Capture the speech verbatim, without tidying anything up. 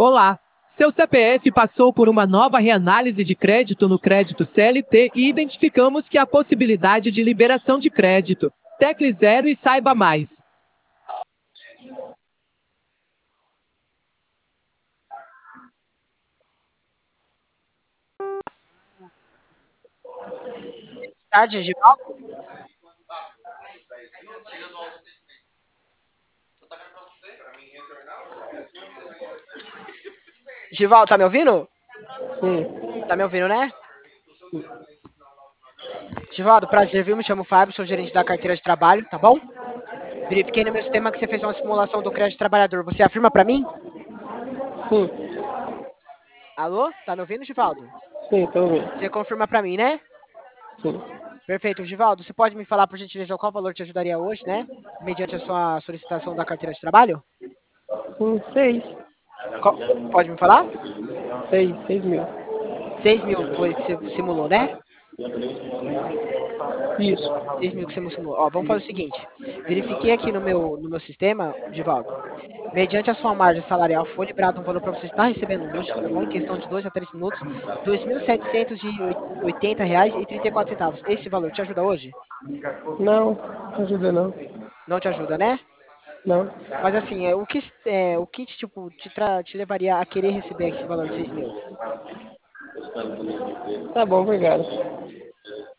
Olá! Seu C P F passou por uma nova reanálise de crédito no crédito C L T e identificamos que há possibilidade de liberação de crédito. Tecle zero e saiba mais. Tarde, Givaldo? Givaldo, tá me ouvindo? Sim. Tá me ouvindo, né? Givaldo, prazer, viu? Me chamo Fábio, sou gerente da carteira de trabalho, tá bom? Verifiquei no meu sistema que você fez uma simulação do crédito trabalhador. Você afirma pra mim? Sim. Alô? Tá me ouvindo, Givaldo? Sim, tô ouvindo. Você confirma pra mim, né? Sim. Perfeito. Givaldo, você pode me falar, por gentileza, qual valor te ajudaria hoje, né? Mediante a sua solicitação da carteira de trabalho? Sim, seis. Qual- Pode me falar? Seis, seis mil. Seis mil foi que você simulou, né? Isso. Seis mil que você simulou. Ó, vamos fazer o seguinte. Verifiquei aqui no meu, no meu sistema, Givaldo. Mediante a sua margem salarial, foi liberado um valor para você estar recebendo hoje, tá bom? Em questão de dois a três minutos, dois mil setecentos e oitenta reais e trinta e quatro centavos. Esse valor te ajuda hoje? Não, não ajuda não. Não te ajuda, né? Não. Mas assim, é, o que, é, o que tipo, te, tra- te levaria a querer receber esse valor de seis mil? Tá bom, obrigado.